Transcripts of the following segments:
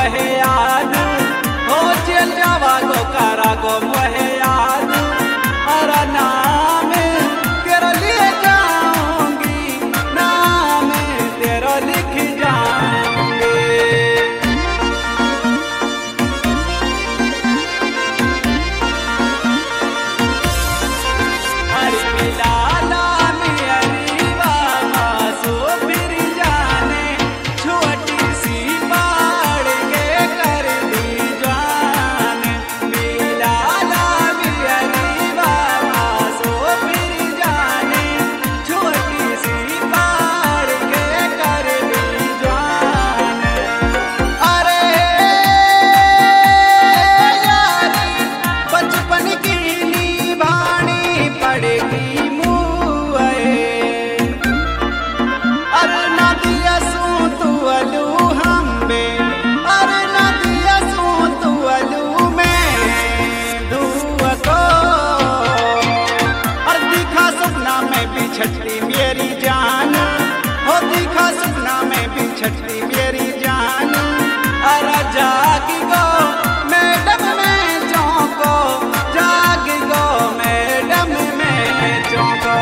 मोहे याद हो चल जावा गो करा गो मोहे याद अरे नाम तेरा लिए जाऊंगी नाम तेरा लिख जाऊंगी अरे मिलाला छठी मेरी जान हो दिखा सपना में भी छठी मेरी जान अरे जागी गो मैडम में चौंको जागी गो मैडम में चौंको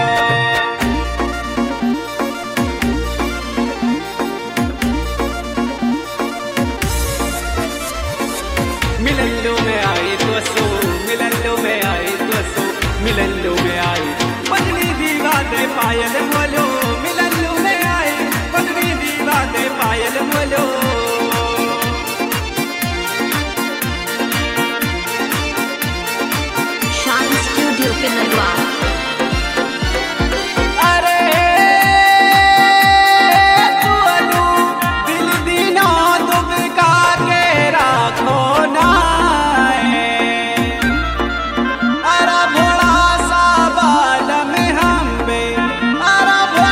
मिलल्लू में आई दोस्तों मिलल्लू में आई दोस्तों मिलल्लू में आई बजनी दीवा दे पायल बोलो मिलल्लू में आए बजनी दीवा दे पायल बोलो शान स्टूडियो के नलवा भोला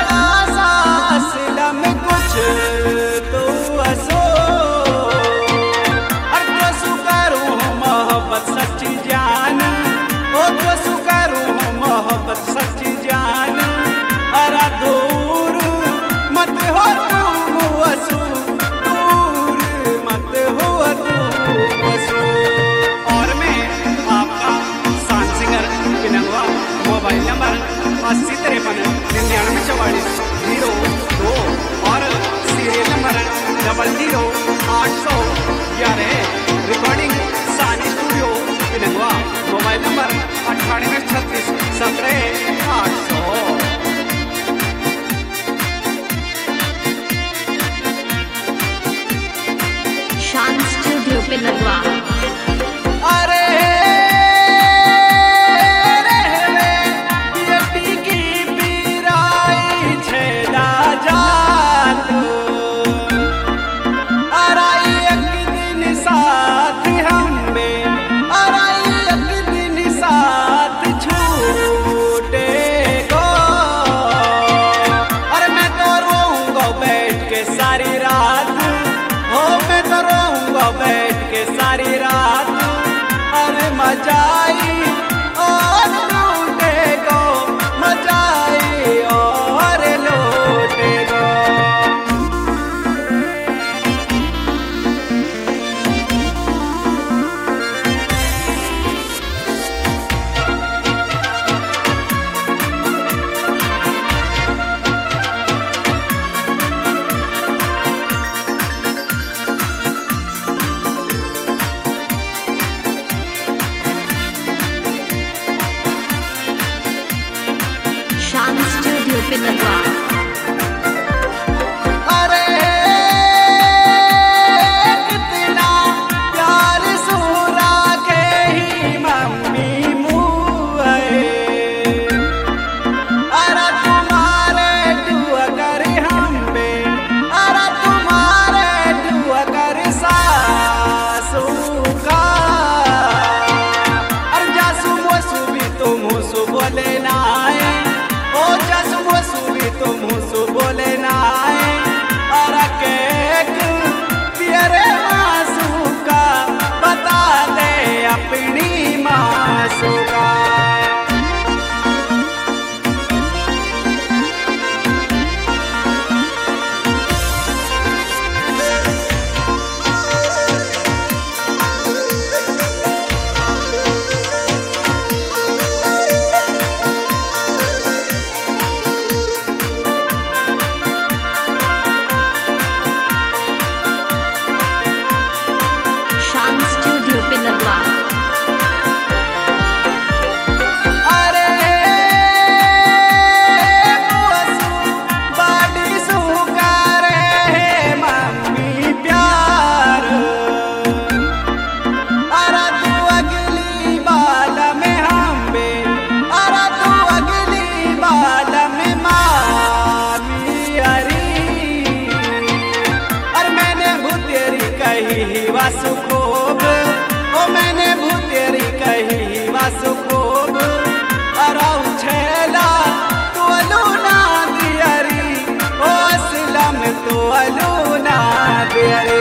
वासु खूब, ओ मैंने भूतेरी कही वासु खूब। अराउ छेला तू अलूना दियरी, ओ असलम तू अलूना दियरी।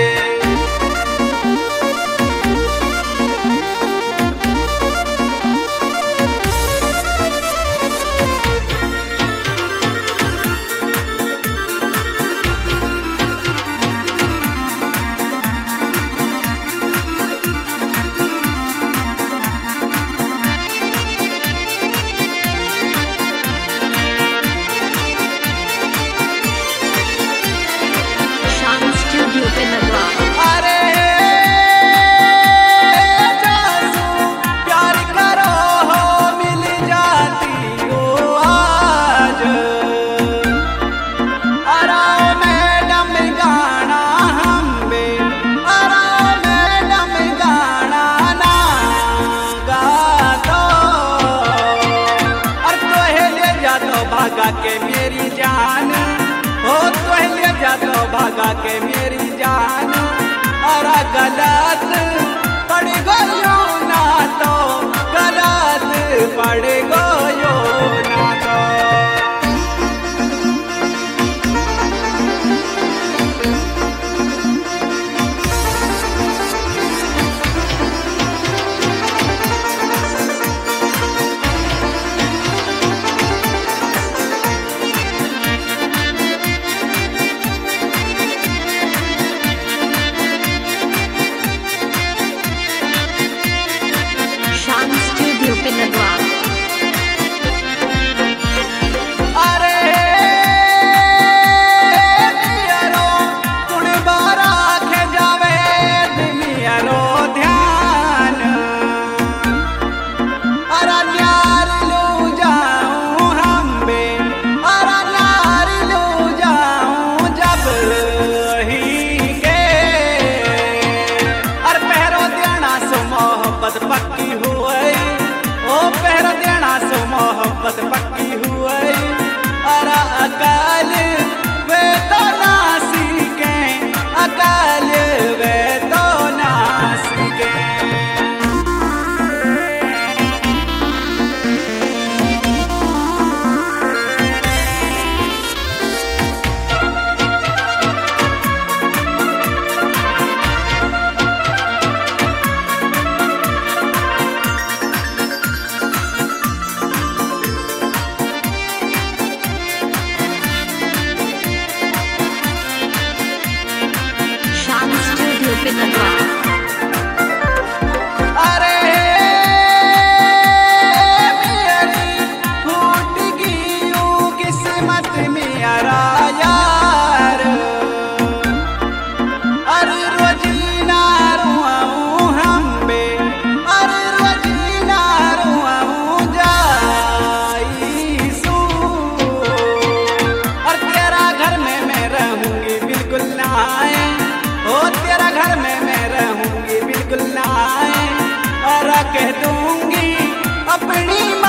शान स्टूडियो पे नलवा। अरे जासू प्यार करो हो मिल जाती हो आज। अरे मैडम गाना हम बे, अरे मैडम गाना ना गा दो। और तोहे ले जा तो भागा के मेरी जान, हो तोहे ले जा तो भागा के मेरी जान। अरे गलत पड़ गयो ना तो, गलत पड़ गयो ना तो। शान स्टूडियो पे नलवा। अरे मियारो कुण बारा खे जावे मियारो ध्यान। अरे न्यार लू जाऊं हम बे, अरे न्यार लू जाऊं जब ही के। अरे पहरो देना सो मोहब्बत पक्की हुई, ओ पहरो देना सो मोहब्बत पक्की हुई। अरे अकाल वे तो ना सीखे, अकाल वे तो ना सीखे। शान स्टूडियो पे नलवा। अरे मेरी फूट गई किस्मत मेरा यार। अरे रोजीना रुआऊं हम बे, अरे रोजीना रुआऊं जाई सू। और तेरा घर में मैं रहूंगी बिल्कुल ना आए, ओ तेरा घर में मैं रहूंगी बिल्कुल ना आए। और कह दूंगी अपनी